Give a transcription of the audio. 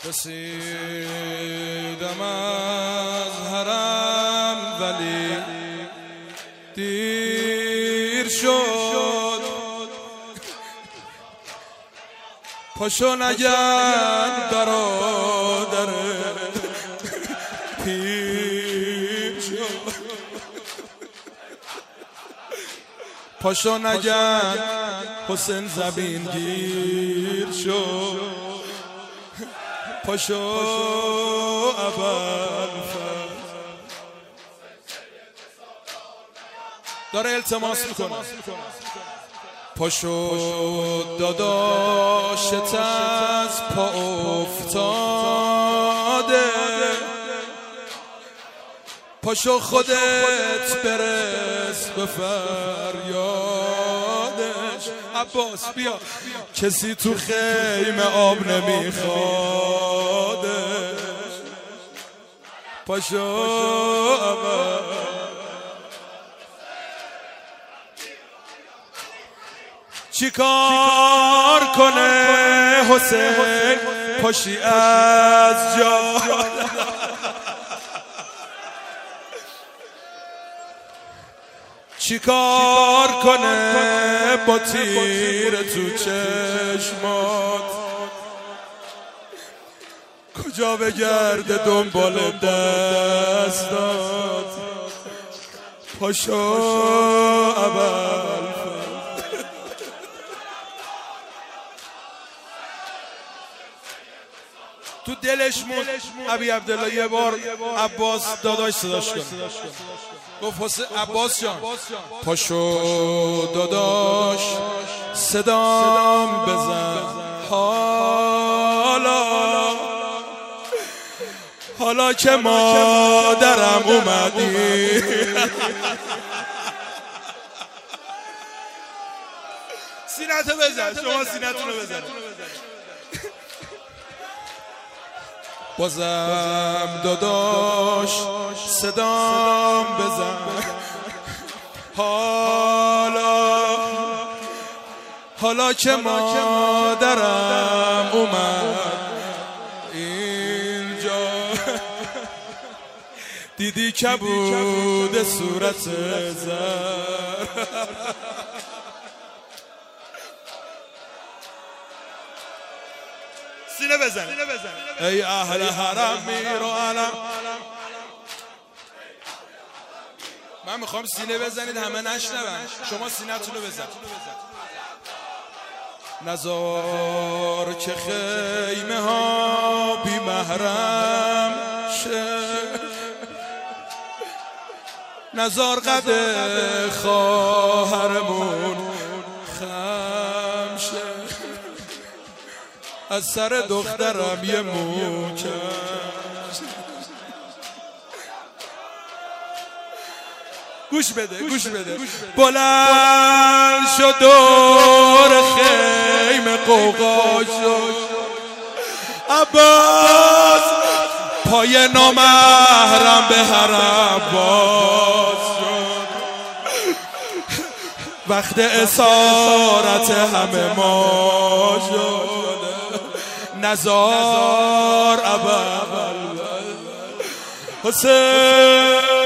رسیدم از حرم ولی دیر شد، پاشو نگن برادر پیر شد، پاشو نگن حسین زمین گیر شد، پاشو ابوالفضل داره التماس میکنه، پاشو داداشت از پا افتاده، پاشو خودت برس به فریادش. عباس بیا، کسی تو خیمه آب نمیخوادش، پاشو اول چی کار کنه حسین پاشی از جا، چی کار کنه با تیر تو چشمات، کجا بگرده دنبال دستات، پاشو اول تو دلش موند. ابی عبدالله یه بار عباس داداش صداش کن، گفت حسین عباس جان پاشو داداش صدام بزن، حالا که مادرم اومدی سینتو بزن، شما سینتون رو بزن. بازم داداش صدام بزن، حالا که مادرم اومد اینجا، دیدی کبود صورت زر، سینه بزن ای اهل حرم میر و علم. من میخوام سینه بزنید همه نشنون، شما سینه‌تون رو بزن. نزار که خیمه ها بی محرم شه، نزار قد خواهرمون خم شه، از سر دخترم یه موکم. گوش بده بلند شد دور خیمه قوقا شد، عباس پای نامحرم به حرم باز شد، وقت اسارت همه ما شد، نزار ابوالفضل حسین